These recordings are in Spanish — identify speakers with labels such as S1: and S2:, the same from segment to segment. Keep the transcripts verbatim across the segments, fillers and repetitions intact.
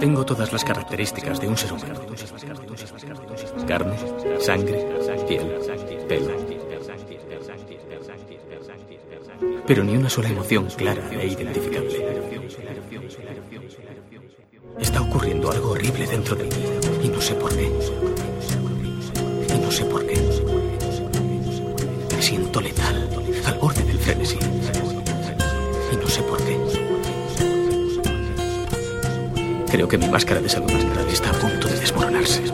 S1: Tengo todas las características de un ser humano. Carne, sangre, piel, pelo. Pero ni una sola emoción clara e identificable. Está ocurriendo algo horrible dentro de mí y no sé por qué. Y no sé por qué. Me siento letal, al borde del frenesí. Y no sé por qué. Creo que mi máscara de salud mental está a punto de desmoronarse.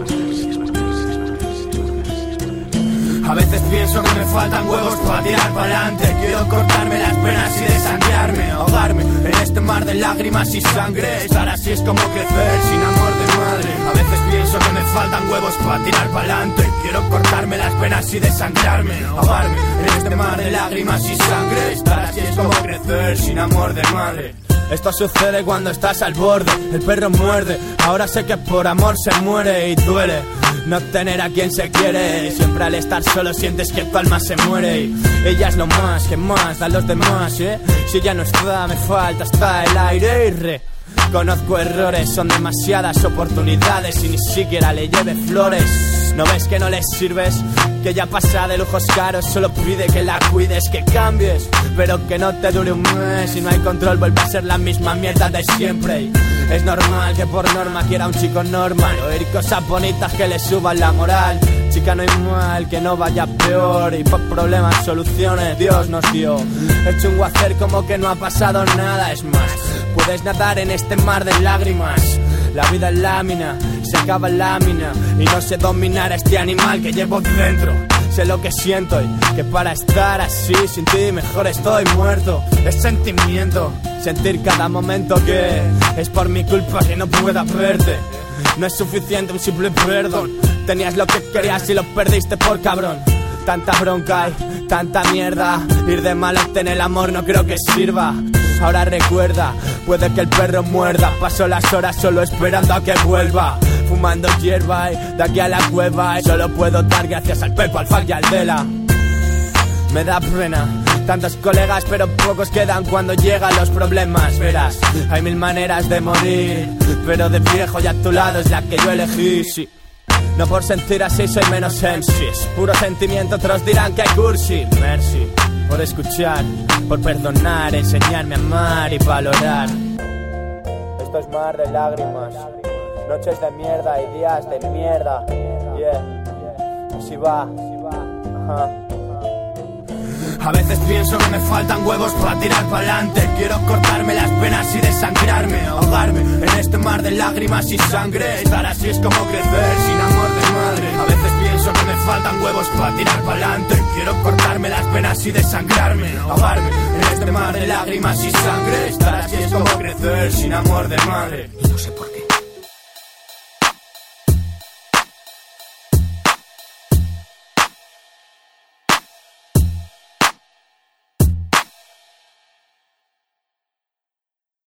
S2: A veces pienso que me faltan huevos para tirar para adelante. Quiero cortarme las venas y desangrarme, ahogarme en este mar de lágrimas y sangre. Estar así es como crecer sin amor de madre. A veces pienso que me faltan huevos para tirar para adelante. Quiero cortarme las venas y desangrarme, ahogarme en este mar de lágrimas y sangre. Estar así es como crecer sin amor de madre. Esto sucede cuando estás al borde, el perro muerde. Ahora sé que por amor se muere y duele no tener a quien se quiere. Siempre al estar solo sientes que tu alma se muere. Y ella es lo más que más dan los demás, ¿eh? Si ya no está, me falta hasta el aire y re. Conozco errores, son demasiadas oportunidades y ni siquiera le lleve flores. ¿No ves que no les sirves? Que ya pasa de lujos caros, solo pide que la cuides, que cambies, pero que no te dure un mes. Si no hay control vuelve a ser la misma mierda de siempre. Y es normal que por norma quiera un chico normal, oír cosas bonitas que le suban la moral. Chica, no hay mal que no vaya peor, y por problemas soluciones Dios nos dio. Es chungo hacer como que no ha pasado nada. Es más, puedes nadar en este mar de lágrimas. La vida es lámina, se acaba en lámina. Y no sé dominar a este animal que llevo dentro. Sé lo que siento y que para estar así sin ti mejor estoy muerto. Es sentimiento, sentir cada momento que es por mi culpa que no pueda verte. No es suficiente un simple perdón. Tenías lo que querías y lo perdiste por cabrón. Tanta bronca y tanta mierda. Ir de mal a obtener el amor no creo que sirva. Ahora recuerda, puede que el perro muerda. Paso las horas solo esperando a que vuelva. Fumando hierba y de aquí a la cueva. Y solo puedo dar gracias al Pepo, al Fak y al Dela. Me da pena, tantos colegas pero pocos quedan cuando llegan los problemas. Verás, hay mil maneras de morir, pero de viejo y a tu lado es la que yo elegí, sí. No por sentir así soy menos sensi. Es puro sentimiento, otros dirán que hay cursi. Merci por escuchar, por perdonar, enseñarme a amar y valorar. Esto es mar de lágrimas, noches de mierda y días de mierda. Yeah, así va. Ajá. A veces pienso que me faltan huevos para tirar para adelante. Quiero cortarme las venas y desangrarme, ahogarme en este mar de lágrimas y sangre. Estar así es como crecer sin amor de madre. A veces pienso que me faltan huevos para tirar para adelante. Quiero cortarme las venas y desangrarme, ahogarme en este mar de lágrimas y sangre. Estar así es como crecer sin amor de madre.
S1: Y no sé por qué.